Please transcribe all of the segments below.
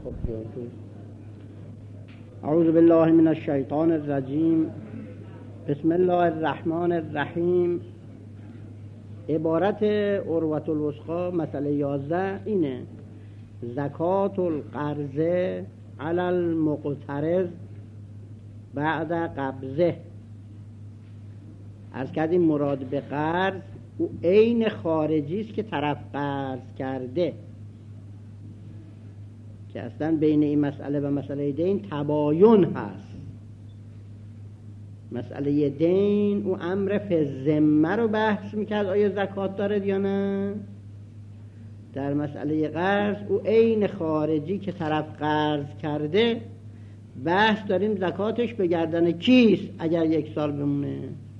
اعوذ بالله من الشیطان الرجیم. بسم الله الرحمن الرحیم. عبارت عروة الوثقی مسئله 11 اینه: زکات القرض علی المقترض بعد قبضه. عرض کردیم مراد به قرض او عین خارجی است که طرف قرض کرده، که اصلا بین این مسئله و مسئله دین تباین هست. مسئله دین او امر فی ذمه رو بحث میکرد، آیا زکات داره یا نه. در مسئله قرض او عین خارجی که طرف قرض کرده بحث داریم زکاتش به گردن کیست اگر 1 سال بمونه.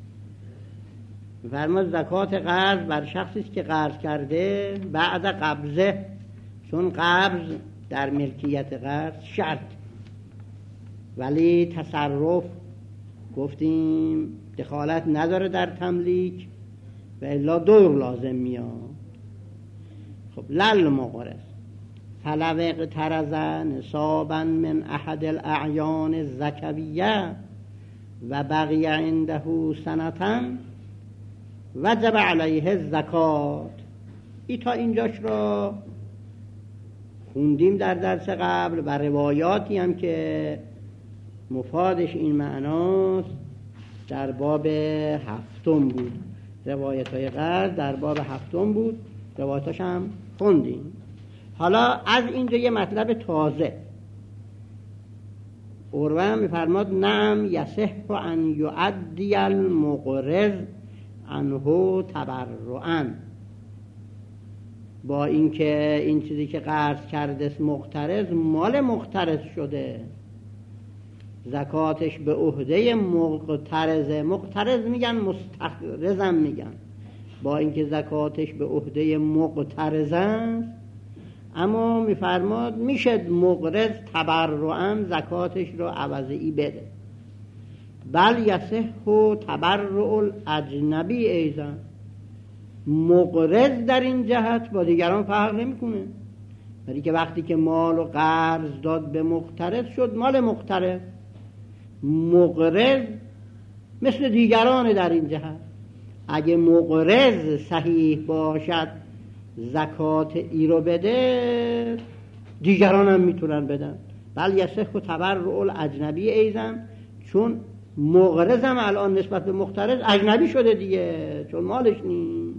فرما زکات قرض بر شخصی است که قرض کرده بعد قبضه، چون قبض در ملکیت قرض شرط، ولی تصرف گفتیم دخالت نداره در تملیک و الا دور لازم میاد. خب لل مقرض فلو اقترض نصابا من احد الاعیان الزکویه و بقی عنده سنة وجب علیه الزکات. تا اینجاش را خوندیم در درس قبل و روایاتی هم که مفادش این معناست در باب 7 بود. روایت های قرض در باب 7 بود، روایتاش هم خوندیم. حالا از اینجا یه مطلب تازه. عروه هم میفرماد نعم یصح ان یؤدی المقرض عنه تبرعا، با اینکه این چیزی که قرض کرده مقترض مال مقترض شده، زکاتش به عهده مقترضه. مقترض میگن، مستقرضم میگن. با اینکه زکاتش به عهده مقترض است، اما میفرماد میشه مقرض تبرعا زکاتش رو عوضی بده. بل یصح تبرع الاجنبی ایضا. مقرض در این جهت با دیگران فرق نمیکنه، ولی که وقتی که مال و قرض داد به مقترض شد مال مقترض. مقرض مثل دیگران در این جهت. اگه مقرض صحیح باشد زکات ای رو بده، دیگران هم میتونن بدن. بل یصح تبرع الاجنبی ایضا، چون مقرض هم الان نسبت به مقترض اجنبی شده دیگه، چون مالش نیست.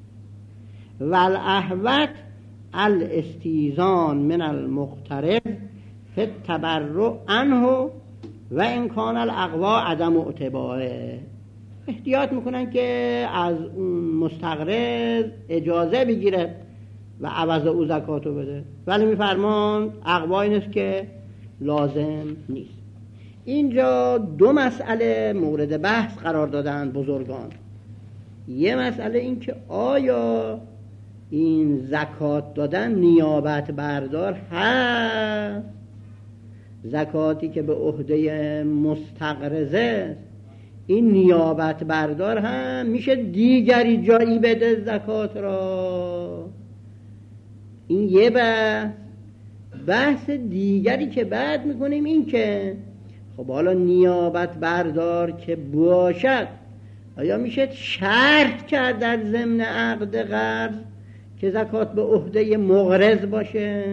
والاحوط الاستیزان من المقترض فی التبرع عنه و ان کان الاقوا عدم اعتباره. احتیاط میکنن که از اون مستقرض اجازه بگیره و عوض او زکاتو بده، ولی میفرمان اقوا این است که لازم نیست. اینجا 2 مسئله مورد بحث قرار دادن بزرگان. یه مسئله این که آیا این زکات دادن نیابت بردار هست؟ زکاتی که به عهده مستقرضه این نیابت بردار هم میشه دیگری جایی بده زکات را؟ این یه بحث دیگری که بعد میکنیم این که خب حالا نیابت بردار که باشد، آیا میشه شرط کرد در ضمن عقد قرض که زکات به عهده مقرض باشه؟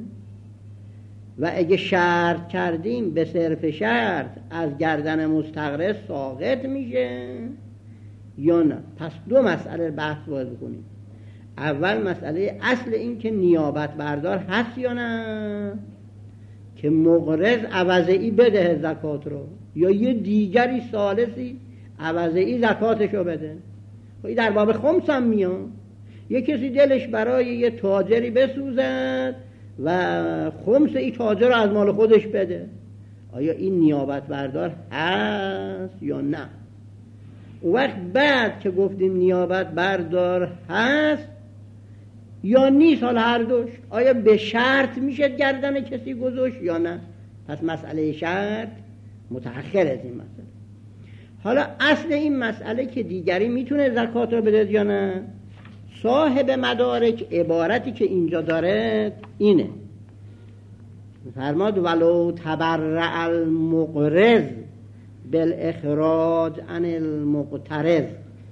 و اگه شرط کردیم به صرف شرط از گردن مستقرض ساقط میشه یا نه؟ پس 2 مسئله بحث باید کنیم. اول مسئله اصل این که نیابت بردار هست یا نه، که مقرض عوضی بده زکات رو، یا یه دیگری ثالثی عوضی زکاتشو بده. این در باب خمس هم میاد. یه کسی دلش برای یه تاجری بسوزد و خمس این تاجر رو از مال خودش بده، آیا این نیابت بردار هست یا نه؟ اون وقت بعد که گفتیم نیابت بردار هست یا نیست، حالا هر دوش، آیا به شرط میشه گردن کسی گذاشت یا نه؟ پس مسئله شرط متأخر از این مسئله. حالا اصل این مسئله که دیگری میتونه زکات رو بده یا نه، صاحب مدارک عبارتی که اینجا داره اینه: فرماد ولو تبرع المقرض بالاخراج عن المقترض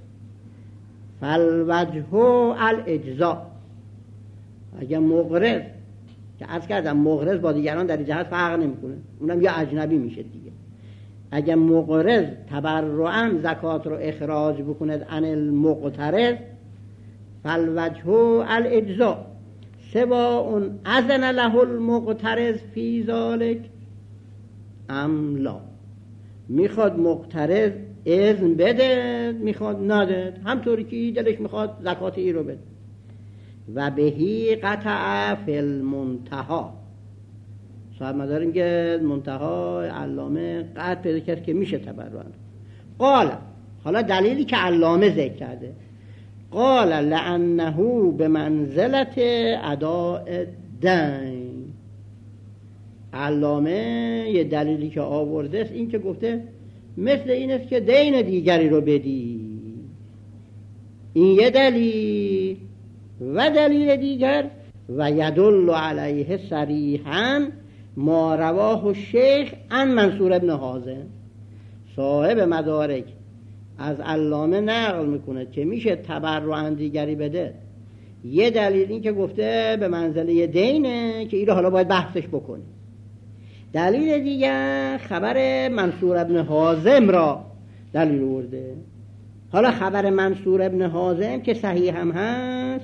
فالوجه الاجزاء. اگه مقرض، که عرض کردم مقرض با دیگران در این جهت فرق نمیکنه، اونم یا اجنبی میشه دیگه. اگه مقرض تبرعاً زکات رو اخراج بکند عن المقترض فالوجه الاجزاء سواء اذن له المقترض فی ذلک ام لا. میخواد مقترض اذن بده، میخواد نده، همطوری که دلش میخواد زکات ای رو بده. و بهی قطع فی المنتها. صاحب مداریم که منتها علامه قطع پیدا کرد که میشه تبرع. قال، حالا دلیلی که علامه ذکر کرده، قال لانه بمنزلت اداء الدین. علامه یه دلیلی که آورده است این که گفته مثل این است که دین دیگری رو بدی. این یه دلیل. و دلیل دیگر و یدل علیه صریحا ما رواه الشیخ عن منصور ابن حازم. صاحب مدارک از علامه نقل میکنه که میشه تبرع دیگری بده. یه دلیل این که گفته به منزله دینه که اینو حالا باید بحثش بکنی. دلیل دیگر خبر منصور ابن حازم را دلیل آورده. حالا خبر منصور ابن حازم که صحیح هم هست،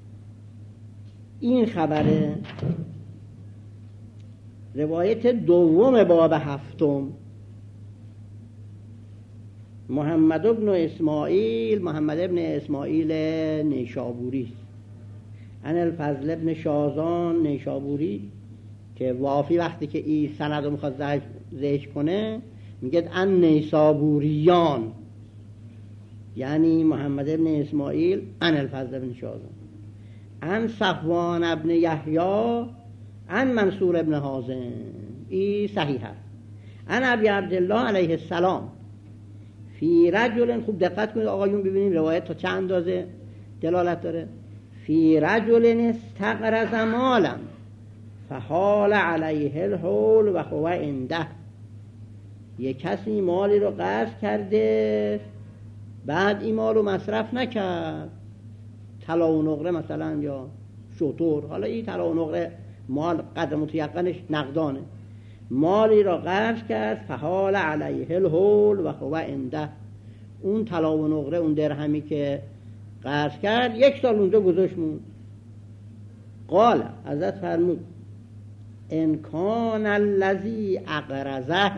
این خبره روایت دوم باب هفتم محمد ابن اسماعیل نیشابوری ان الفضل ابن شازان نیشابوری که وافی وقتی که این سند رو میخواد ذکر کنه میگه ان نیسابوریان، یعنی محمد ابن اسماعیل ان الفضل ابن شازان ان صفوان ابن یحیی ان منصور ابن حازم. این صحیح است. ان ابی عبدالله علیه السلام فی رجل، خوب دقت کنید آقایون ببینیم روایت تا چند اندازه دلالت داره. فی رجل استقرض مالا فحال علیه الحول و هو عنده. یک کسی مالی رو قرض کرده بعد این مال رو مصرف نکرد، طلا و نقره مثلا یا شتر، حالا این طلا و نقره مال قدر متیقنش نقدانه، مالی را قرض کرد فحال علیه الحول و هو عنده. اون طلا و نقره، اون درهمی که قرض کرد 1 سال اونجا گذاشت موند. قال، حضرت فرمود ان کان الذی اقرضه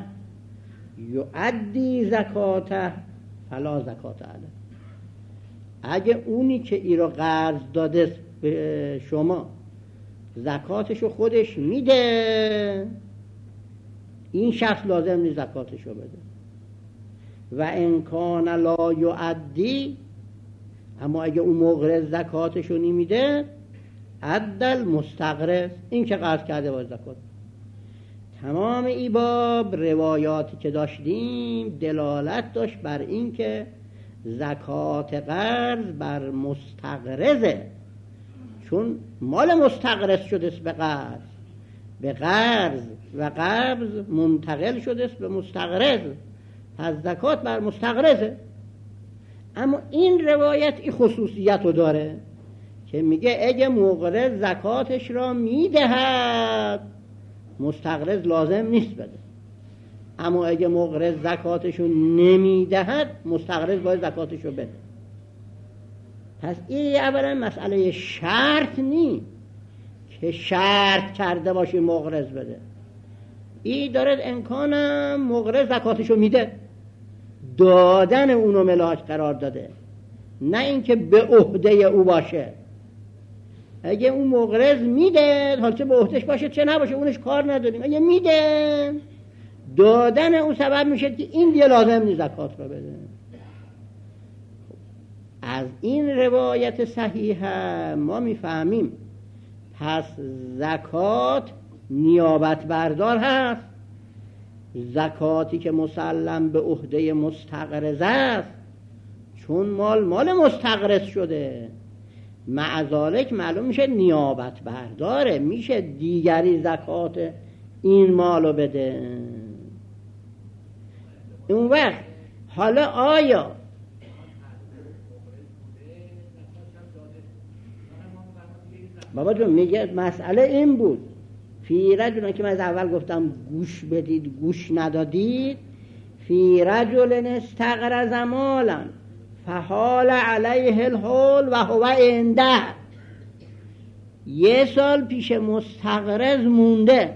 یؤدی زکاته فلا زکات علیه. اگه اونی که ای را قرض داده به شما زکاتشو خودش میده، این شخص لازم نیست زکاتشو بده. و ان کان لا یؤدی، اما اگه اون مقرض زکاتشو نمیده، عدل مستقرض، این که قرض کرده باید زکات. تمام این باب روایاتی که داشتیم دلالت داشت بر این که زکات قرض بر مستقرضه، چون مال مستقرض شده است به قرض و قبض منتقل شده است به مستقرض، پس زکات بر مستقرضه. اما این روایت این خصوصیت رو داره که میگه اگه مقرض زکاتش را میدهد مستقرض لازم نیست بده، اما اگه مقرض زکاتشو نمیدهد مستقرض باید زکاتشو بده. پس این اولا مسئله شرط نی که شرط کرده باشی مقرض بده، این داره امکانم مقرض زکاتشو میده، دادن اونو ملاک قرار داده، نه اینکه به عهده او باشه. اگه اون مقرض میده، حالا چه به عهدهش باشه چه نباشه اونش کار نداریم، اگه میده دادن اون سبب میشه که این دیگه لازم نیست زکات رو بده. از این روایت صحیحه ما میفهمیم پس زکات نیابت بردار هست، زکاتی که مسلم به عهده مستقرض است، چون مال مستقرض شده، مع ذالک معلوم میشه نیابت برداره، میشه دیگری زکات این مالو بده. اون وقت حالا آیا بابا جون میگه مسئله این بود فی رجل، که من از اول گفتم گوش بدید گوش ندادید، فی رجل استقرض مالا فحال علیه الحول و هو عنده، 1 سال پیش مستقرض مونده،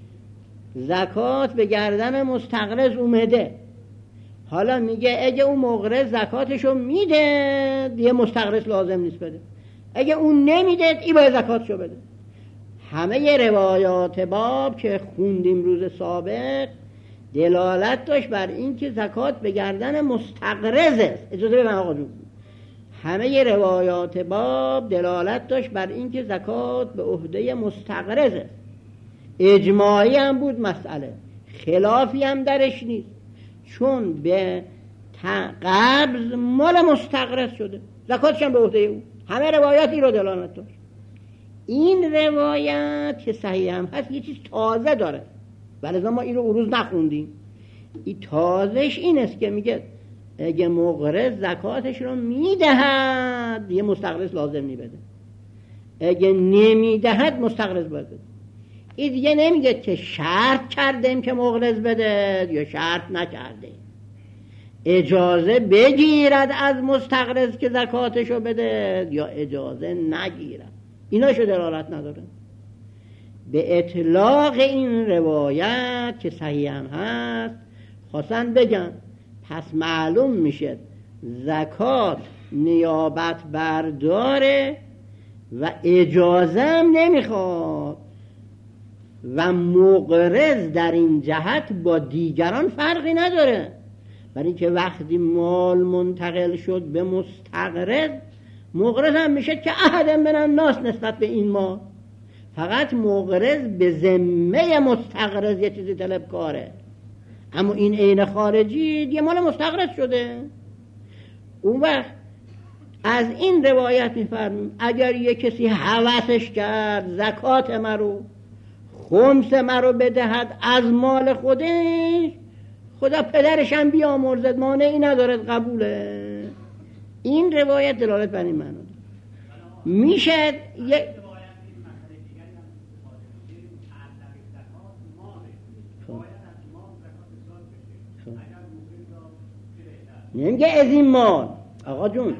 زکات به گردن مستقرض اومده، حالا میگه اگه اون مقرض زکاتشو میده دیگه مستقرض لازم نیست بده، اگه اون نمیده این باید زکاتشو بده. همه روایات باب که خوندیم روز سابق دلالت داشت بر این که زکات به گردن مستقرض است. اجازه بدید آقا جون، همه روایات باب دلالت داشت بر این که زکات به عهده مستقرض است. اجماعی هم بود مسئله، خلافی هم درش نیست، چون به قبض مال مستقرض شده، زکاتش هم به عهده او. همه روایات این رو دلالت داشت. این روایت که صحیح هم هست یه چیز تازه داره، ولی ما این رو اون روز نخوندیم. این تازهش این است که میگه اگه مقرض زکاتش رو میدهد یه مستقرض لازم نی بده، اگه نمیدهد مستقرض باید بده. این دیگه نمیگه که شرط کردیم که مقرض بده یا شرط نکرده، اجازه بگیرد از مستقرض که زکاتشو بده یا اجازه نگیرد، ایناشو دلالت نداره. به اطلاق این روایت که صحیح هم هست خواستن بگن پس معلوم میشه زکات نیابت برداره و اجازه هم نمیخواد و مقرض در این جهت با دیگران فرقی نداره، برای اینکه وقتی مال منتقل شد به مستقرض، مقرض هم میشه که احد من الناس نسبت به این مال، فقط مقرض به ذمه مستقرض یه چیزی طلبکاره، اما این عین خارجی یه مال مستقرض شده. اون وقت از این روایت میفرمیم اگر یه کسی هوسش کرد زکات مرو خمس مرو بدهد از مال خودش، خدا پدرش هم بیامرزد، مانعی ندارد قبوله. این روایت دلالت بر این معنی میشه. نمیگه از این مال آقا جون،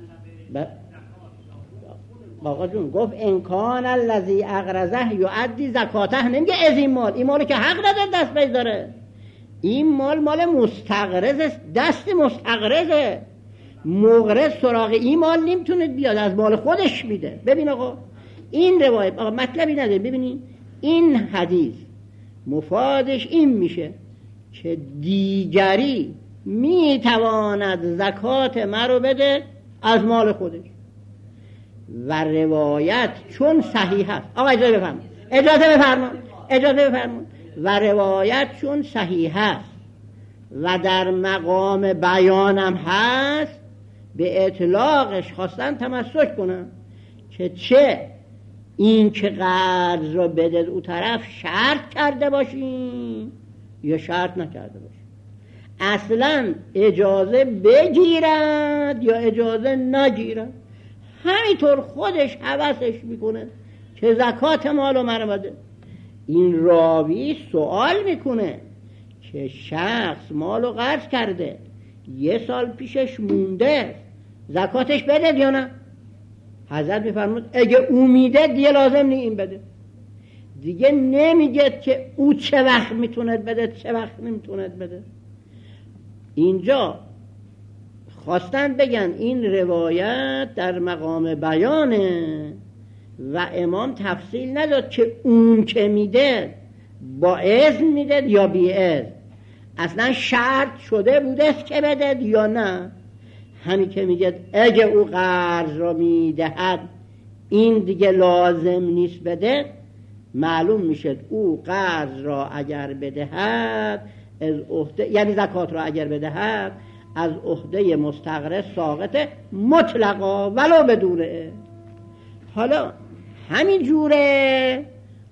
آقا جون گفت انکان الذی اقرضه یؤدی زکاته، نمیگه از این مال، این مالی که حق نداره دست پیش داره، این مال مستقرض است، دست مستقرضه، مقرض سراغ این مال نمیتونه بیاد، از مال خودش میده. ببین آقا این روایت آقا مطلبی نداره، ببینین این حدیث مفادش این میشه که دیگری میتواند زکات مرو بده از مال خودش و روایت چون صحیح است. آقا اجازه بفرمایید و روایت چون صحیح است و در مقام بیانم هست، به اطلاقش خواستن تمسک کنن که چه این که قرض رو بده او طرف شرط کرده باشین یا شرط نکرده باشین، اصلا اجازه بگیرد یا اجازه نگیرد، همینطور خودش هوسش میکنه که زکات مالو منو بده. این راوی سوال میکنه که شخص مالو قرض کرده 1 سال پیشش مونده، زکاتش بده یا نه؟ حضرت میفرمود اگه او میده دیگه لازم نی این بده، دیگه نمیگه که او چه وقت میتونه بده چه وقت نمیتونه بده. اینجا خواستن بگن این روایت در مقام بیانه و امام تفصیل نداد که اون که میده با اذن میده یا بی اذن، اصلا شرط شده بوده که بده یا نه. همین که میگه اگه او قرض را میدهد این دیگه لازم نیست بده، معلوم میشه او قرض را اگر بدهد از عهده، یعنی زکات را اگر بدهد از عهده مستقرض ساقط مطلقا ولو بدونه. حالا همین جوره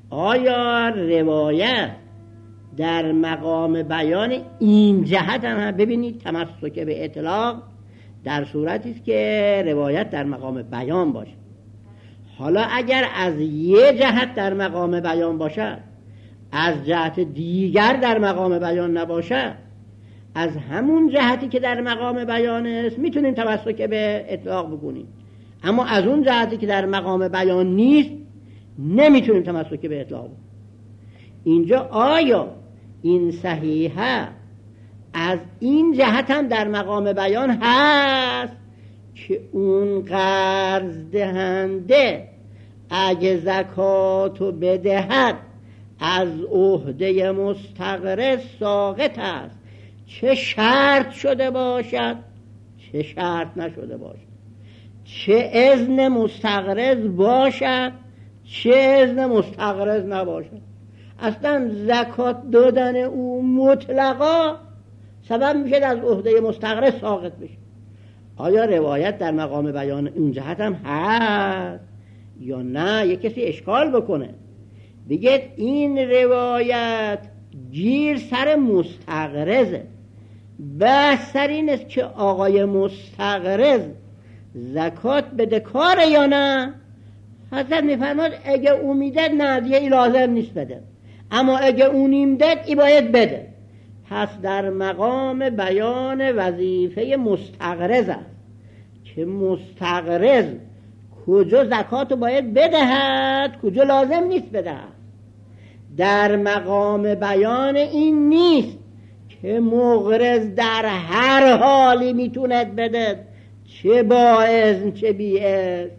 آیا روایت در مقام بیان این جهت هم ببینید تمسک به اطلاق در صورتی است که روایت در مقام بیان باشه. حالا اگر از یه جهت در مقام بیان باشد، از جهت دیگر در مقام بیان نباشد، از همون جهتی که در مقام بیان است میتونیم تمسک به اطلاق بکنیم، اما از اون جهتی که در مقام بیان نیست نمیتونیم تمسک به اطلاق بکنیم. اینجا آیا این صحیحه از این جهت هم در مقام بیان هست که اون قرض دهنده اگه زکاتو بدهد از عهده مستقرض ساقط است، چه شرط شده باشد چه شرط نشده باشد، چه اذن مستقرض باشد چه اذن مستقرض نباشد. اصلا زکات دادن او مطلقا سبب میشه از عهده مستقرض ساقط بشه. آیا روایت در مقام بیان اون جهت هم هست یا نه؟ یک کسی اشکال بکنه بگه این روایت گیر سر مستقرضه، بحث سر این است که آقای مستقرض زکات بده کاره یا نه. حضرت میفرماد اگه او میدد نه دیگه ای لازم نیست بده، اما اگه اونیم داد ای باید بده. پس در مقام بیان وظیفه مستقرض است که مستقرض کجا زکاتو باید بدهد کجا لازم نیست بدهد. در مقام بیان این نیست که مقرض در هر حالی میتوند بده، چه با اذن چه بی اذن.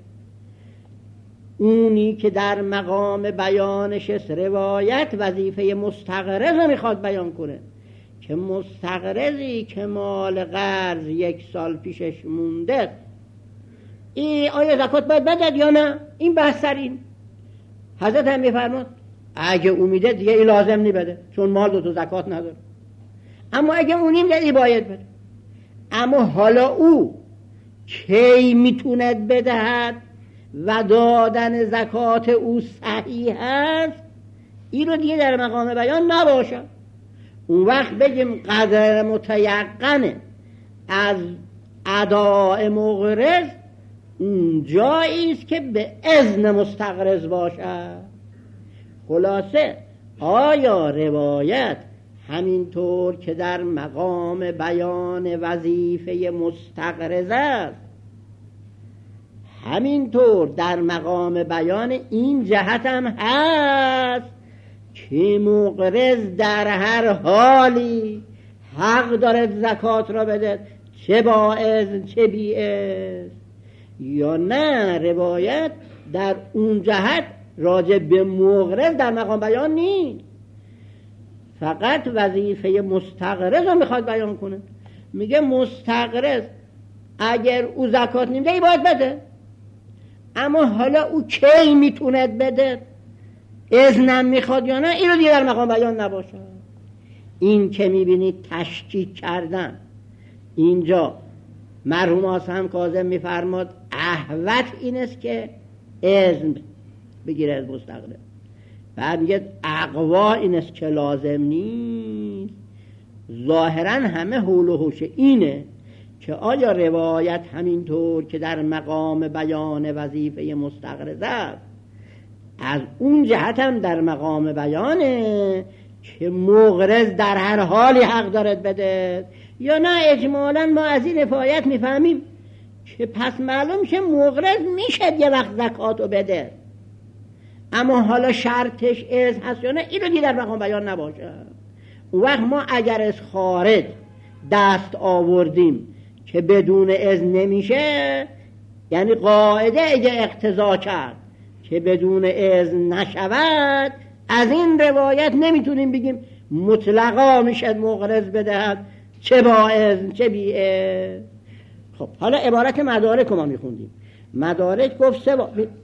اونی که در مقام بیانش است روایت وظیفه مستقرض رو میخواد بیان کنه که مستقرضی که مال قرض 1 سال پیشش مونده این آیا زکات باید بدد یا نه؟ این بحث سر این. حضرت هم میفرماد اگه امیده دیگه این لازم نی بده چون مال تو زکات نداره، اما اگه اونیم دیگه باید بده. اما حالا او کی میتوند بدهد و دادن زکات او صحیح است، این رو دیگه در مقام بیان نباشه. اون وقت بگیم قدر متیقنه از اداء مقرض اون جایی است که به اذن مستقرض باشد. خلاصه آیا روایت همینطور که در مقام بیان وظیفه مستقرض است همینطور در مقام بیان این جهت هم هست که مقرض در هر حالی حق دارد زکات را بده، چه با اذن چه بی اذن؟ یا نه روایت در اون جهت راجع به مقرض در مقام بیان نیست، فقط وظیفه مستقرض رو میخواد بیان کنه. میگه مستقرض اگر او زکات نمیده ای باید بده، اما حالا او کی میتوند بده، اذنم میخواد یا نه، این رو دیگه در مقام بیان نباشه. این که میبینید تشکیک کردن اینجا مرحوم حسن کاظم میفرماد احوط این است که اذن بگیره از مستقرض، بعد میگه اقوا این است که لازم نیست. ظاهرا همه حول و حوش اینه که آیا روایت همینطور که در مقام بیان وظیفه مستقرض است از اون جهت هم در مقام بیانه که مقرض در هر حالی حق دارد بده، یا نه اجمالا ما از این رفایت میفهمیم که پس معلوم شه مقرض میشه یه وقت زکاتو بده، اما حالا شرطش اذن هست یا نه، این رو دیگه در مقام بیان نباشه. اون وقت ما اگر از خارج دست آوردیم که بدون اذن نمیشه، یعنی قاعده اگه اقتضا کرد که بدون اذن نشود، از این روایت نمیتونیم بگیم مطلقا میشد مقرض بدهد چه با اذن چه بی اذن. خب حالا عبارت مدارک رو ما میخوندیم. مدارک گفت سه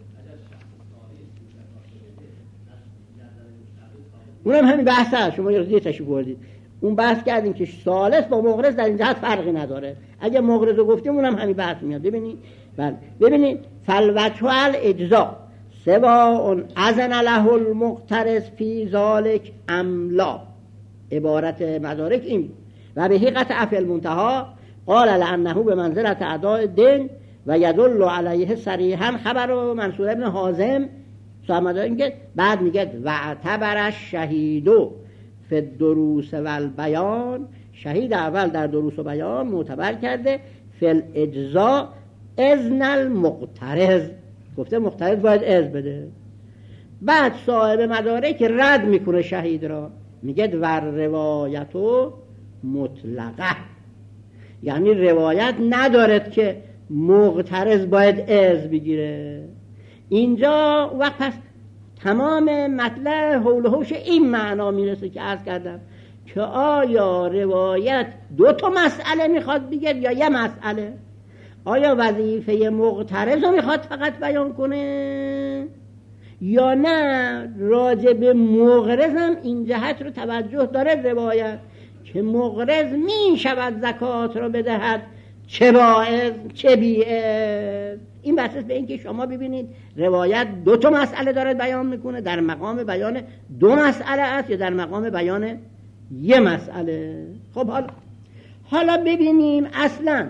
اونم همین بحث هست، شما یه تشریف بردید اون بحث کردیم که ثالث با مقرض در این جهت فرقی نداره. اگه مقرض رو گفتیم اونم همین بحث میاد. ببینید فالوجه الاجزاء سواء اذن له المقترض فی ذلک ام لا. عبارت مدارک این و به قطع فی المنتهى قال لانه به منزلت اداء دین و یدل علیه صریحا خبر منصور ابن حازم صاحب مدارک که بعد میگه و اعتبر الشهید فی الدروس و البیان، شهید اول در دروس و بیان معتبر کرده فی الاجزاء اذن المقترض، گفته مقترض باید اذن بده. بعد صاحب مدارک رد میکنه شهید را، میگه و روایتو مطلقه، یعنی روایت ندارد که مقترض باید اذن بگیره. اینجا وقت پس تمام مطلب حول و حوش این معنا میرسه که عرض کردم که آیا روایت دو تا مسئله میخواد بگه یا یه مسئله؟ آیا وظیفه مقترض رو میخواد فقط بیان کنه یا نه راجع به مقرض هم این جهت رو توجه داره روایت که مقرض می شود زکات رو بدهد چه باعث چه بیعز. این بحث به این که شما ببینید روایت دو تا مسئله داره بیان میکنه، در مقام بیان دو مسئله است یا در مقام بیان یه مسئله. خب حالا ببینیم اصلا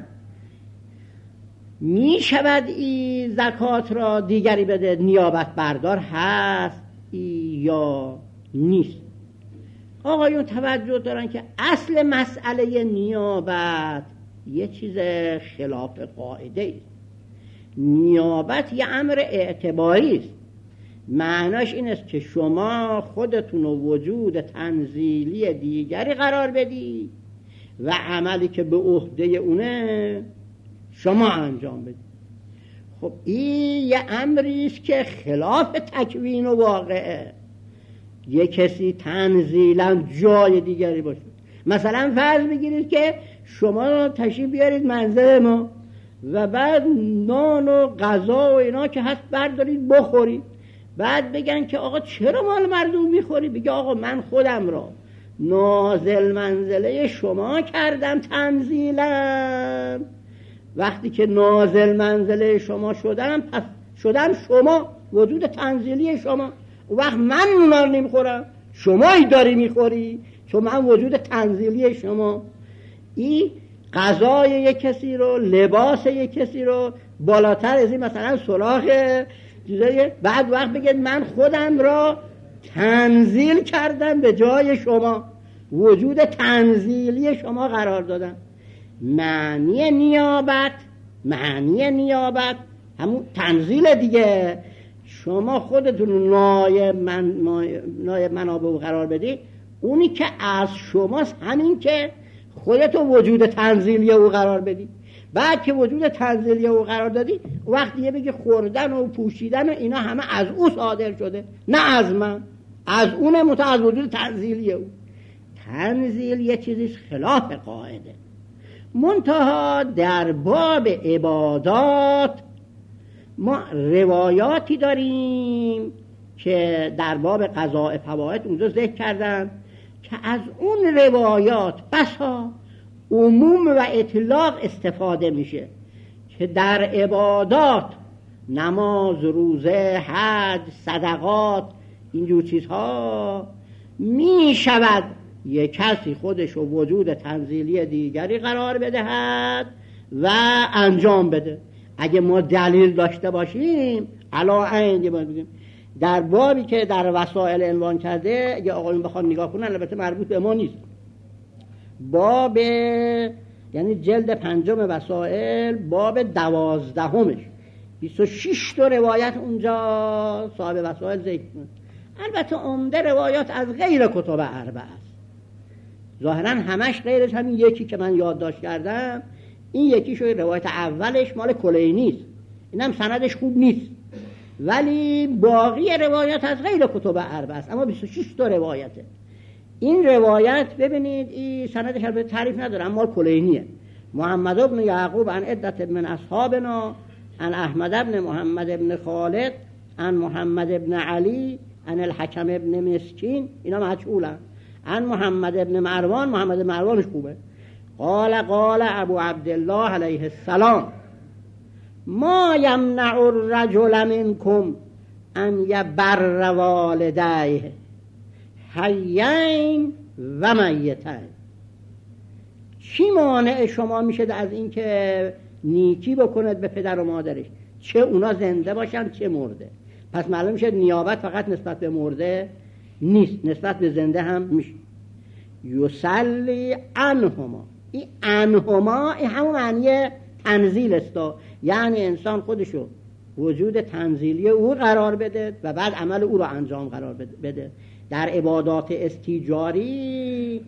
می شود این زکات را دیگری بده، نیابت بردار هست یا نیست. آقایون توجه دارن که اصل مسئله نیابت یه چیز خلاف قاعده است. نیابت یه امر اعتباری است، معناش این است که شما خودتون رو وجود تنزیلی دیگری قرار بدی و عملی که به عهده اونه شما انجام بدید. خب این یه امری است که خلاف تکوین و واقعه. یه کسی تنزیلا جای دیگری باشه، مثلا فرض بگیرید که شما تشریف بیارید منزل ما و بعد نان و غذا و اینا که هست بردارید بخورید، بعد بگن که آقا چرا مال مردم میخوری؟ بگه آقا من خودم را نازل منزله شما کردم تنزیلا، وقتی که نازل منزله شما شدم پس شدم شما، وجود تنزیلی شما. وقت من نان نمیخورم، شمایی داری میخوری چون من وجود تنزیلی شما. این غذای یک کسی رو، لباس یک کسی رو بالاتر از این مثلا سراغ چیزایی، بعد وقت بگید من خودم را تنزیل کردم به جای شما، وجود تنزیلی شما قرار دادم. معنی نیابت همون تنزیل دیگه. شما خودتون نایب منابع قرار بدی، اونی که از شماست همین که خودتو وجود تنزیلی او قرار بدی. بعد که وجود تنزیلی او قرار دادی، وقتی یه بگی خوردن و پوشیدن و اینا همه از او صادر شده، نه از من، از اونه، از وجود تنزیلی او. تنزیل یه چیزی خلاف قاعده. منتها در باب عبادات ما روایاتی داریم که در باب قضاء فوائد اونجا ذکر کردن که از اون روایات بسا عموم و اطلاق استفاده میشه که در عبادات، نماز، روزه، حج، صدقات، اینجور چیزها می شود یک کسی خودش رو وجود تنزیلی دیگری قرار بدهد و انجام بده. اگه ما دلیل داشته باشیم علاوه بگیم در بابی که در وسائل عنوان کرده، اگه آقایون بخوان نگاه کنن، البته مربوط به ما نیست، باب یعنی جلد 5 وسائل باب 12 26 تا روایت اونجا صاحب وسائل ذکر کنه. البته عمده روایات از غیر کتب اربعه است، ظاهرا همش غیرش همین یکی که من یادداشت کردم. این یکی شوی روایت اولش مال کلینی است، اینم سندش خوب نیست، ولی باقی روایات از غیر کتب اربعه است، اما 26 تا روایته. این روایت ببینید این سندش به تعریف نداره، اما مال کلینیه. محمد ابن یعقوب عن عدت من اصحابنا عن احمد ابن محمد ابن خالد عن محمد ابن علی عن الحکم ابن مسکین، اینا مجهولن. عن محمد ابن مروان، محمد مروانش خوبه. قال ابو عبدالله علیه السلام ما یمنع الرجل منکم ان یبر والدیه حیین و میتین. چی مانع شما میشه از این که نیکی بکند به پدر و مادرش، چه اونا زنده باشن چه مرده؟ پس معلوم میشه نیابت فقط نسبت به مرده نیست، نسبت به زنده هم میشه. یصلی عنهما، این عنهما این همون معنی تنزیل است، یعنی انسان خودشو وجود تنزیلی او قرار بده و بعد عمل او رو انجام قرار بده. در عبادات استیجاری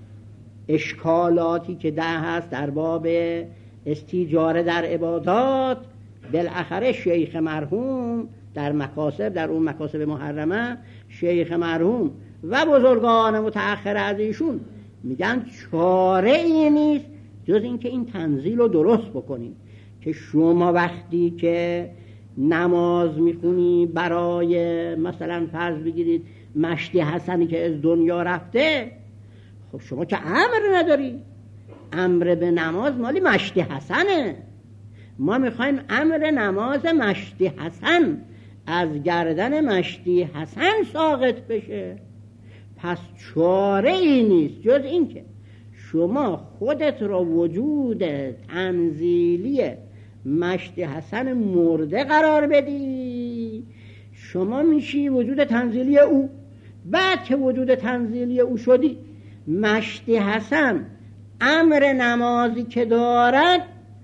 اشکالاتی که ده هست در باب استیجاره در عبادات، بالاخره شیخ مرحوم در مکاسب، در اون مکاسب محرمه، شیخ مرحوم و بزرگان متأخر از ایشون میگن چاره ای نیست جز این که این تنزیل رو درست بکنیم که شما وقتی که نماز میخونی برای مثلا فرض بگیرید مشتی حسنی که از دنیا رفته، خب شما که امر نداری، امر به نماز مالی مشتی حسنه، ما میخوایم امر نماز مشتی حسن از گردن مشتی حسن ساقط بشه. پس چاره ای نیست جز این که شما خودت را وجود تنزیلی مشتی حسن مرده قرار بدی، شما میشی وجود تنزیلی او. بعد که وجود تنزیلی او شدی، مشتی حسن امر نمازی که دارد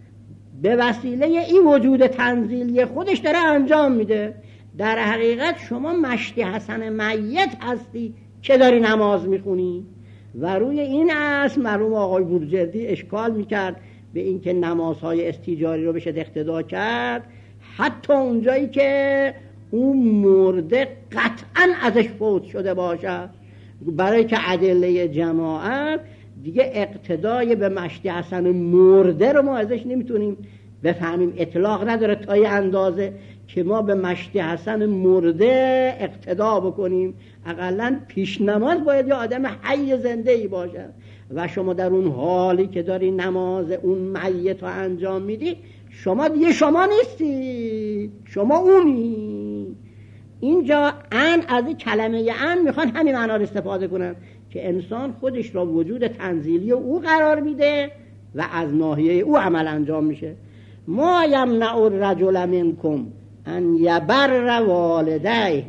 به وسیله این وجود تنزیلی خودش داره انجام میده. در حقیقت شما مشتی حسن میت هستی که داری نماز میخونی. و روی این اصل مرحوم آقای بورجردی اشکال میکرد به این که نمازهای استیجاری رو بشه اقتدا کرد، حتی اونجایی که اون مرده قطعا ازش فوت شده باشه، برای که ادله جماعت دیگه اقتدای به مشتی حسن مرده رو ما ازش نمیتونیم بفهمیم، اطلاق نداره تا یه اندازه که ما به مشتی حسن مرده اقتدا بکنیم. اقلا پیش نماز باید یه آدم حی زنده ای باشه و شما در اون حالی که داری نماز اون میت رو انجام میدی، شما دیگه شما نیستی، شما اونی. اینجا ان از این کلمه ان میخوان همین معنا رو استفاده کنن که انسان خودش را وجود تنزیلی او قرار میده و از ناحیه او عمل انجام میشه. ما یمنع الرجل منکم ان یبر والدیه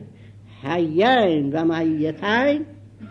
حیین و میتین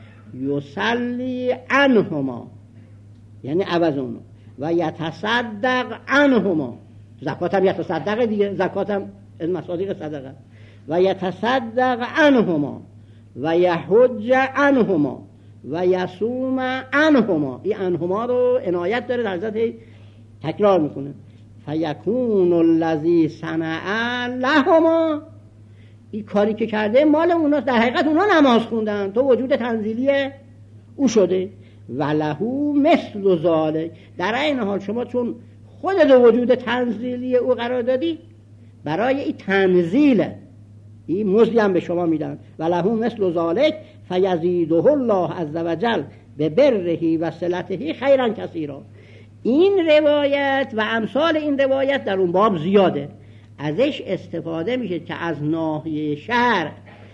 یصلی عنهما، یعنی عوض اونو، و یتصدق عنهما، زکات هم یتصدق دیگه، زکات هم از مصادیق صدقه، و یتصدق عنهما و یحج عنهما و یصوم عنهما. این عنهما رو عنایت داره در حضرت تکرار میکنه. فیکون الذی صنع لهما، این کاری که کرده مال اونا، در حقیقت اونا نماز خوندن، تو وجود تنزیلی او شده. ولهو مثل ذالک، در این حال شما چون خودت وجود تنزیلی او قرار دادی، برای این تنزیله این مزدی هم به شما میدن. ولهو مثل ذالک فیزیده الله عز وجل به بره و صلته خیرا کثیرا. این روایت و امثال این روایت در اون باب زیاده، ازش استفاده میشه که از ناحیه شرع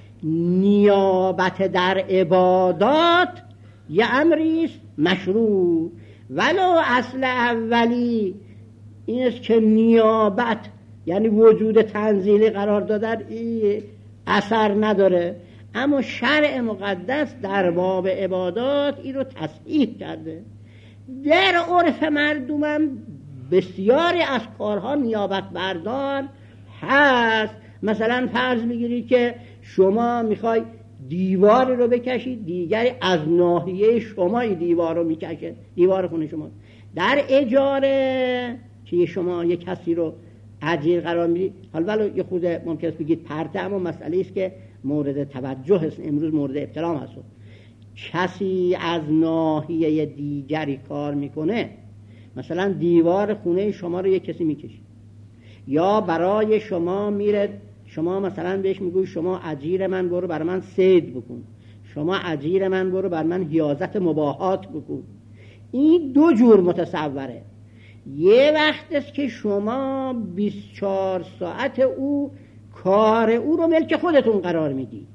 نیابت در عبادات یه امریست مشروع، ولو اصل اولی این است که نیابت یعنی وجود تنزیلی قرار دادن این اثر نداره، اما شرع مقدس در باب عبادات این رو تصحیح کرده. در عرف مردمم بسیاری از کارها نیابت بردار هست. مثلا فرض میگیرید که شما میخوای دیوار رو بکشید، دیگری از ناحیه شما دیوار رو میکشه، دیوار خونه شما. در اجاره که شما یک کسی رو اجیر قرار میدید، حالا ولو یه خود ممکن است بگید پرته، اما مسئله است که مورد توجه است، امروز مورد ابتلام هست. کسی از ناحیه دیگری کار میکنه، مثلا دیوار خونه شما رو یک کسی میکشه، یا برای شما میره، شما مثلا بهش میگوی شما اجیر من برو برای من صید بکن، شما اجیر من برو برای من حیازت مباحات بکن. این دو جور متصوره. یه وقت است که شما 24 ساعت او کار او رو ملک خودتون قرار میدی.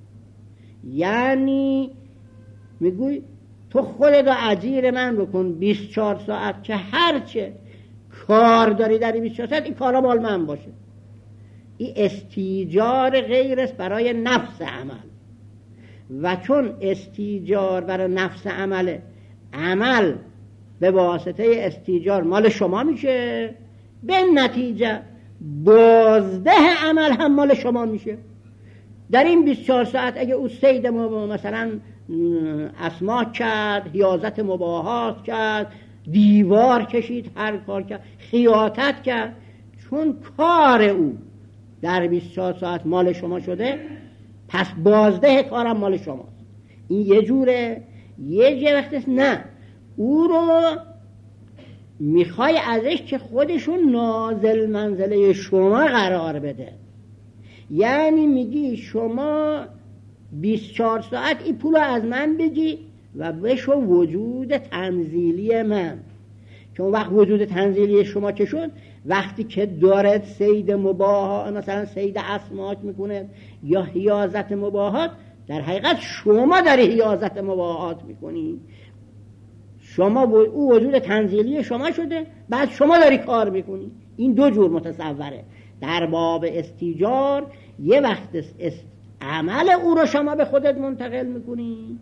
یعنی میگوی تو خودت رو اجیر من بکن 24 ساعت که هرچه کار داری در 24 ساعت این کارا مال من باشه. این استیجار غیر است برای نفس عمل، و چون استیجار برای نفس عمل به واسطه استیجار مال شما میشه، به نتیجه بازده عمل هم مال شما میشه. در این 24 ساعت اگه او صید مثلا اسماک کرد، حیازت مباحات کرد، دیوار کشید، هر کار کرد، خیاطت کرد، چون کار او در 24 ساعت مال شما شده، پس بازده کارم مال شماست. این یه جوره. یه وقت نه، او رو میخوای ازش که خودشون نازل منزله شما قرار بده. یعنی میگی شما 24 ساعت این پول از من بگی و بشو وجود تنزیلی من. که اون وقت وجود تنزیلی شما که شد، وقتی که دارد صید مباحات، مثلا صید اسماک میکنه یا حیازت مباحات، در حقیقت شما داری حیازت مباحات میکنی. شما او وجود تنزیلی شما شده، بعد شما داری کار میکنی. این دو جور متصوره. در باب استیجار یه وقت عمل او رو شما به خودت منتقل میکنی،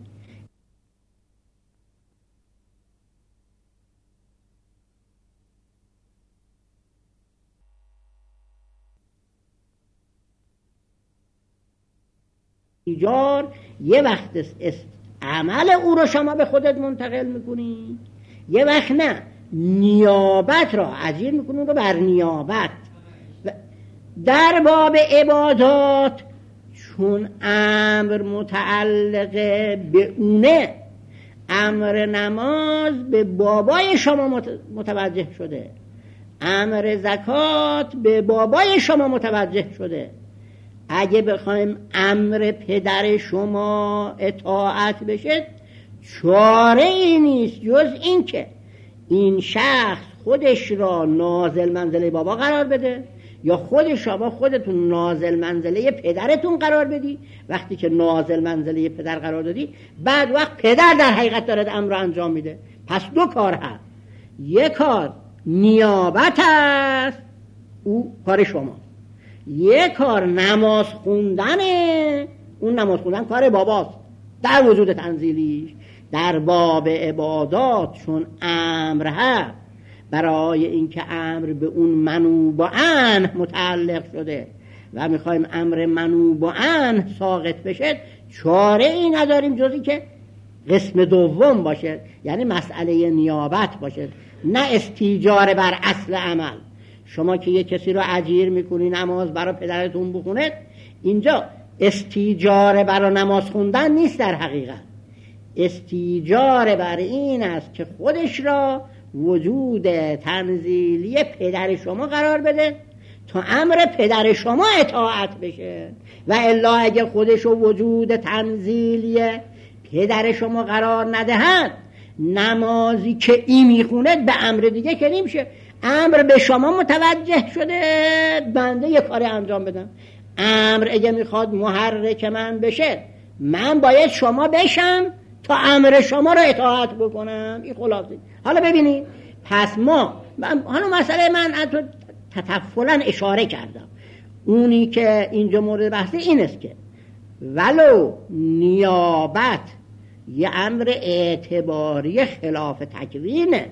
استیجار یه وقت عمل او رو شما به خودت منتقل میکنی، یه وقت نه، نیابت را اجیر میکنی رو بر نیابت. در باب عبادات چون امر متعلق به اونه، امر نماز به بابای شما متوجه شده، امر زکات به بابای شما متوجه شده. اگه بخوایم امر پدر شما اطاعت بشه، چاره ای نیست جز این که این شخص خودش را نازل منزله بابا قرار بده، یا خود شما خودتون نازل منزله پدرتون قرار بدی. وقتی که نازل منزله پدر قرار دادی، بعد وقت پدر در حقیقت دارد امر رو انجام میده. پس دو کار هست، یک کار نیابت است، او کار شما. یک کار نماز خوندنه، اون نماز خوندن کار باباست در وجود تنزیلیش. در باب عبادات چون امر هست، برای اینکه امر به اون منوب عنه متعلق شده و میخوایم امر منوب عنه ساقط بشه، چاره ای نداریم جز این که قسم دوم باشه، یعنی مسئله نیابت باشه، نه استیجار بر اصل عمل. شما که یک کسی رو اجیر میکنی نماز برای پدرتون بخونه، اینجا استیجار برای نماز خوندن نیست. در حقیقت استیجار بر این است که خودش را وجود تنزیلی پدر شما قرار بده تا امر پدر شما اطاعت بشه، و الا اگه خودش رو وجود تنزیلی پدر شما قرار ندهد، نمازی که این میخونه به امر دیگه که نمیشه. امر به شما متوجه شده بنده یه کاری انجام بدم. امر اگه میخواد محرک من بشه، من باید شما بشم تا امر شما رو اطاعت بکنم. این خلاصه. حالا ببینید، پس حالا مسئله من تطفلا اشاره کردم. اونی که اینجا مورد بحثه این است که ولو نیابت یه امر اعتباری خلاف تکوینه،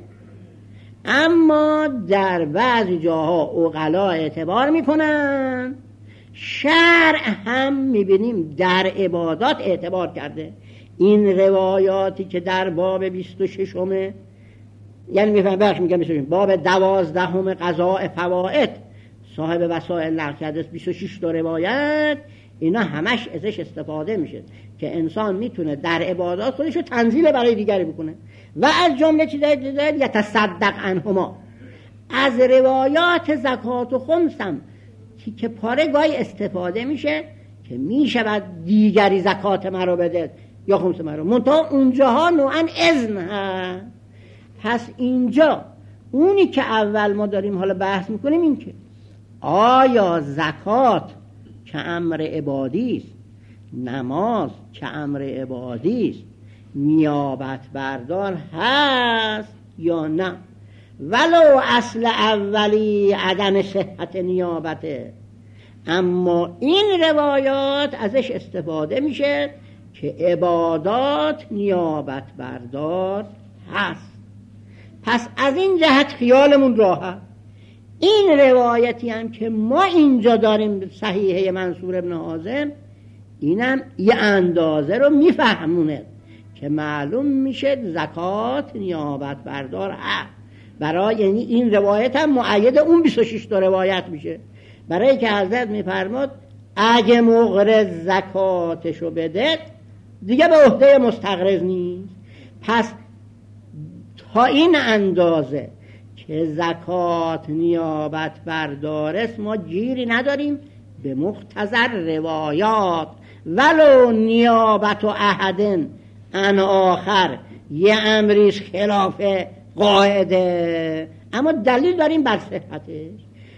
اما در بعضی جاها عقلا اعتبار میکنن. شرع هم میبینیم در عبادات اعتبار کرده. این روایاتی که در باب 26 یعنی میگم باب 12 قضاء فوائد صاحب وسائل نقل کرده 26 تا روایت، اینا همش ازش استفاده میشه که انسان میتونه در عبادات خودش رو تنزیل برای دیگری بکنه. و از جمله چیزایی یتصدق عنهما، از روایات زکات و خمسم که پاره گاهی استفاده میشه که میشود دیگری زکات مرا بده یا خمس مرا، منتها اونجاها نوعا اذن هست. پس اینجا اونی که اول ما داریم حالا بحث میکنیم این که آیا زکات که امر عبادی است، نماز که امر عبادی است، نیابت بردار هست یا نه؟ ولو اصل اولی عدم صحت نیابته، اما این روایات ازش استفاده میشه که عبادات نیابت بردار هست. پس از این جهت خیالمون راحت. این روایتی هم که ما اینجا داریم صحیحه منصور ابن حازم، اینم یه اندازه رو میفهمونه که معلوم میشه زکات نیابت بردار هست. برای یعنی این روایت هم مؤید اون 26 تا روایت میشه، برای که حضرت میفرماد اگه مقرض زکاتشو بده دیگه به عهده مستقرض نیست. پس تا این اندازه که زکات نیابت بردارست ما گیری نداریم به مقتضی روایات، ولو نیابت و احدن ان آخر یه امریش خلاف قاعده، اما دلیل داریم بر صحتش.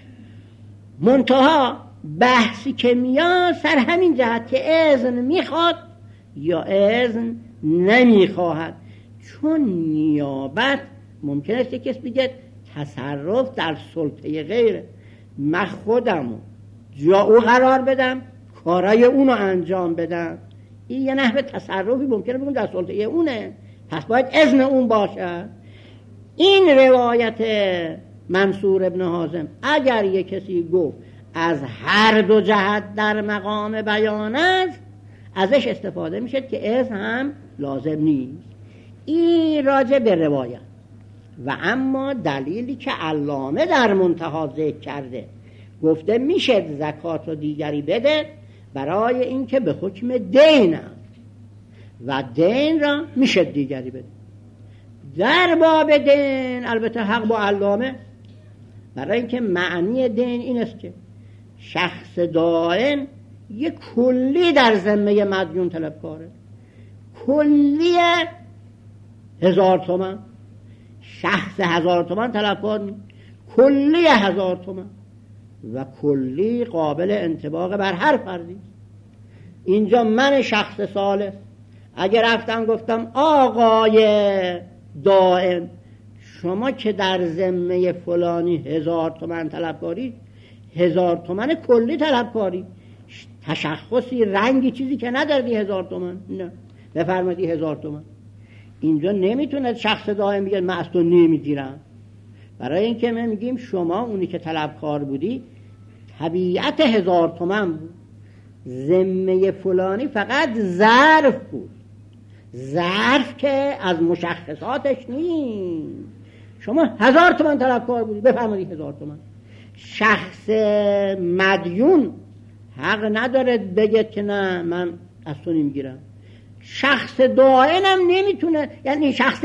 منتها بحثی که میاد سر همین جهت که اذن میخواد یا اذن نمیخواهد، چون نیابت ممکن است کسی بگه تصرف در سلطه غیره، من خودمو جا او قرار بدم کارای اونو انجام بدم، این یه نحوه تصرفی ممکنه بگم در سلطه اونه، پس باید اذن اون باشه. این روایت منصور ابن حازم اگر یک کسی گفت از هر دو جهت در مقام بیان است، ازش استفاده میشه که اذن هم لازم نیست. این راجع به روایت. و اما دلیلی که علامه در منتها ذکر کرده، گفته میشه زکات رو دیگری بده برای اینکه به حکم دین است و دین را میشه دیگری بده. در باب دین البته حق با علامه، برای اینکه معنی دین این است که شخص دائن یک کلی در ذمه مدیون طلبکاره، کلی 1000 تومان، شخص 1000 تومان طلبکار نیست، کلی 1000 تومان و کلی قابل انطباق بر هر فردی. اینجا من شخص صالح اگر رفتم گفتم آقای دائم شما که در ذمه فلانی 1000 تومان طلبکاری، 1000 تومان کلی طلبکاری، تشخصی رنگی چیزی که نداری 1000 تومان، نه بفرمایید 1000 تومان. اینجا نمیتونه شخص دائم بگه من از تو نمیگیرم، برای اینکه ما میگیم شما اونی که طلبکار بودی طبیعت 1000 تومان بود، ذمه فلانی فقط ظرف بود، ظرف که از مشخصاتش نیست. شما 1000 تومان طلبکار بودی، بفرمایید 1000 تومان. شخص مدیون حق نداره بگه که نه من از تو نمیگیرم. شخص دائن هم نمیتونه، یعنی شخص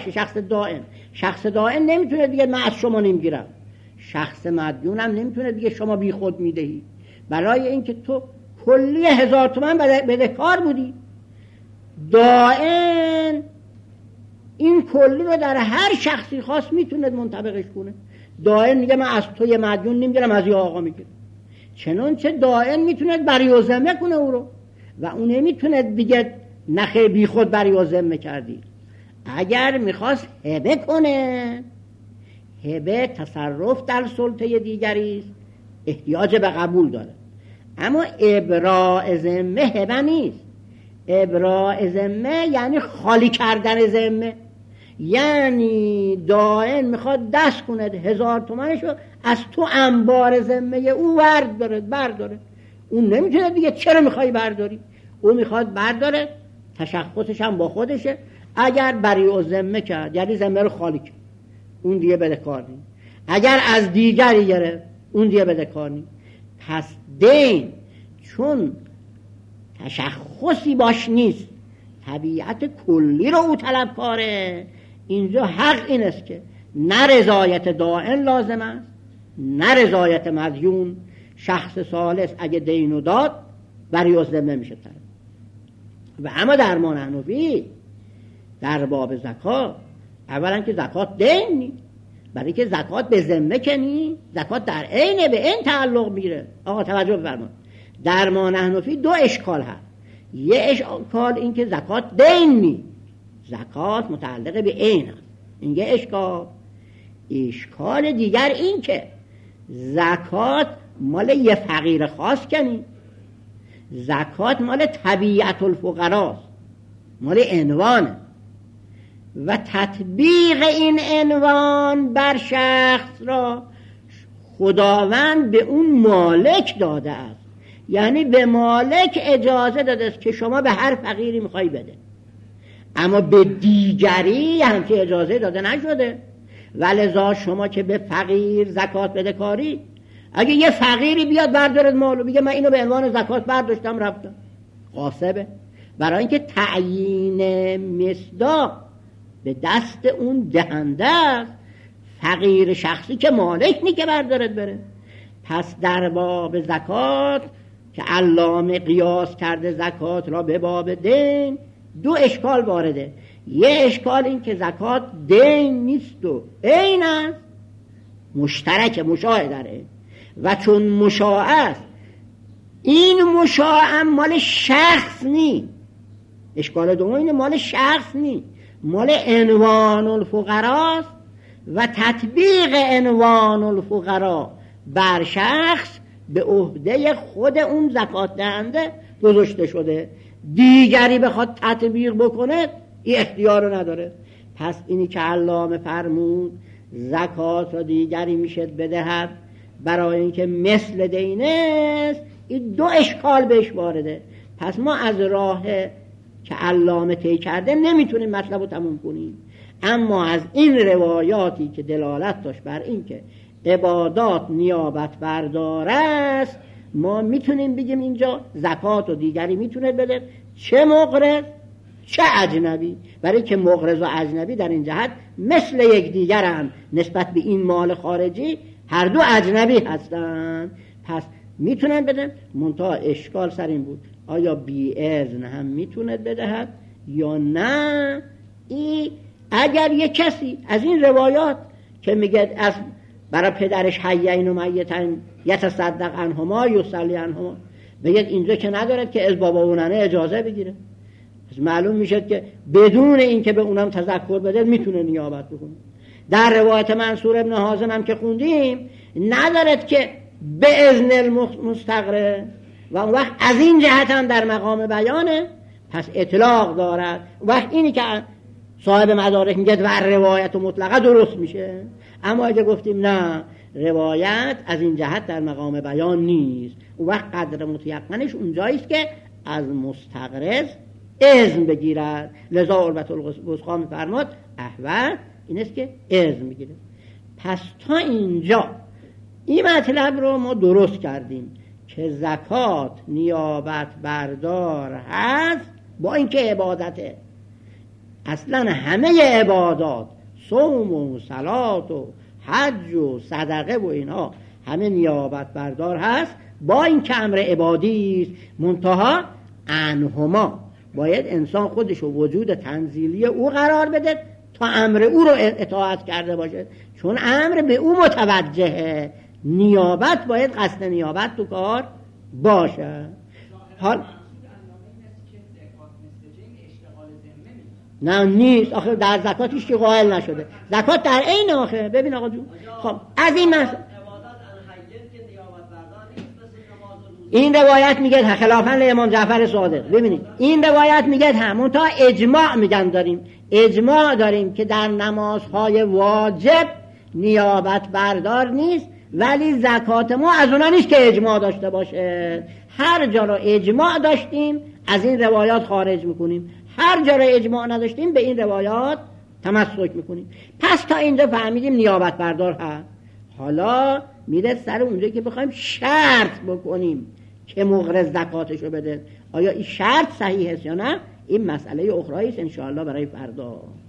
دائن نمیتونه دیگه من از شما نمیگیرم. شخص مدیون هم نمیتونه دیگه شما بی خود میدهی، برای اینکه تو کلی 1000 تومان بدهکار بودی. دائن این کلی رو در هر شخصی خاص میتونه منطبقش کنه. دائن میگه من از تو یه مدیون نمیگیرم، از یه آقا میگیرم. چنانچه دائن میتونه بری و ذمه کنه او رو و اون نمیتونه دیگه نخیر بی خود بری و ذمه کردی. اگر میخواست هبه کنه، هبه تصرف در سلطه دیگری است، احتیاج به قبول داره، اما ابراء ذمه هبه نیست. ابراء ذمه یعنی خالی کردن ذمه، یعنی دائن میخواد دست کنه 1000 تومانشو از تو انبار ذمه او برداره. اون نمیتونه دیگه چرا میخوای برداری، او میخواد برداره، تشخصش هم با خودشه. اگر بری و ذمه کرد یعنی ذمه رو خالی کرد، اون دیگه بدهکار نیست. اگر از دیگری گرفت اون دیگه بدهکار نیست. پس دین چون تشخصی باش نیست، طبیعت کلی رو او طلبکاره، اینجا حق این است که نه رضایت دائن لازم است نه رضایت مدیون. شخص ثالث اگه دینو داد بری و ذمه میشه طرف. و اما در ما حنفی در باب زکات، اولا که زکات دین نیست، برای که زکات به ذمه که نیست، زکات در عین به این تعلق میره. آقا توجه بفرمایید، در ما نحن فی دو اشکال هست. یه اشکال این که زکات دین نیست، زکات متعلق به عین است، این یه اشکال. اشکال دیگر این که زکات مال یه فقیر خاص کنی، زکات مال طبیعت الفقراست، مال عنوانه و تطبیق این عنوان بر شخص را خداوند به اون مالک داده است. یعنی به مالک اجازه داده است که شما به هر فقیری میخوای بده، اما به دیگری همچین اجازه داده نشده. ولذا شما که به فقیر زکات بده کاری، اگه یه فقیری بیاد بردارد مالو بگه من اینو به عنوان زکات برداشتم رفتم، غاصبه. برای اینکه تعیین مصداق به دست اون دهنده است، فقیر شخصی که مالک نی که بردارد بره. پس در باب زکات که علامه قیاس کرده زکات را به باب دین، دو اشکال وارده. یه اشکال این که زکات دین نیست و عین است، مشترک مشاع داره و چون مشاع است این مشاع هم مال شخص نی. اشکال دوم اینه مال شخص نی، مال عنوان الفقراست و تطبیق عنوان الفقرا بر شخص به عهده خود اون زکات دهنده گذاشته شده. دیگری بخواد تطبیق بکنه این اختیار رو نداره. پس اینی که علامه فرمود زکات را دیگری میشه بدهد برای اینکه مثل دینست، این دو اشکال بهش وارده. پس ما از راه که علامه طی کرده نمیتونیم مطلب رو تموم کنیم، اما از این روایاتی که دلالت داشت بر این که عبادات نیابت بردار است، ما میتونیم بگیم اینجا زکات و دیگری میتونه بده، چه مقرض چه اجنبی. برای که مقرض و اجنبی در این جهت مثل یک دیگرند نسبت به این مال خارجی، هر دو اجنبی هستند. پس میتونن بدن. منتها اشکال سر این بود آیا بی اذن هم میتونه بدهد یا نه. اگر یک کسی از این روایات که میگه از برای پدرش حیین و میتن یتصدق عنهما یصلی عنهما، بگید اینجا که ندارد که از بابا اونانه اجازه بگیره، پس معلوم میشه که بدون این که به اونم تذکر بده میتونه نیابت بکنه. در روایت منصور ابن حازم هم که خوندیم ندارد که به اذن المستقر، و اون وقت از این جهت هم در مقام بیانه، پس اطلاق دارد. وقت اینی که صاحب مدارک میگه و روایت و مطلقه درست میشه. اما اگه گفتیم نه روایت از این جهت در مقام بیان نیست، اون وقت قدر متیقنش اونجاییست که از مستقرض اذن بگیرد. لذا علبت الوثقی میفرماد احوال این است که اذن بگیره. پس تا اینجا این مطلب رو ما درست کردیم که زکات نیابت بردار هست، با اینکه عبادته. اصلا همه عبادات، صوم و صلات و حج و صدقه و اینها همه نیابت بردار هست، با این که امر عبادی است. منتها عنهما باید انسان خودش رو وجود تنزیلی او قرار بده تا امر او رو اطاعت کرده باشه، چون امر به او متوجهه. نیابت باید قصد نیابت تو کار باشه. حال نه نیست آخه در زکاتش که قائل نشده. زکات در عین آخه. ببین آقا جون، خب از این مثلا این روایت میگه خلافاً لامام جعفر صادق. ببینید این روایت میگه همون تا اجماع میگن داریم، اجماع داریم که در نمازهای واجب نیابت بردار نیست، ولی زکات ما از اونا نیست که اجماع داشته باشه. هر جا را اجماع داشتیم از این روایات خارج میکنیم، هر جا را اجماع نداشتیم به این روایات تمسک میکنیم. پس تا اینجا فهمیدیم نیابت بردار هست. حالا میره سر اونجا که بخوایم شرط بکنیم که مقرض زکاتشو بده. آیا این شرط صحیح است یا نه؟ این مسئله اخرایی است ان شاء الله برای فردا.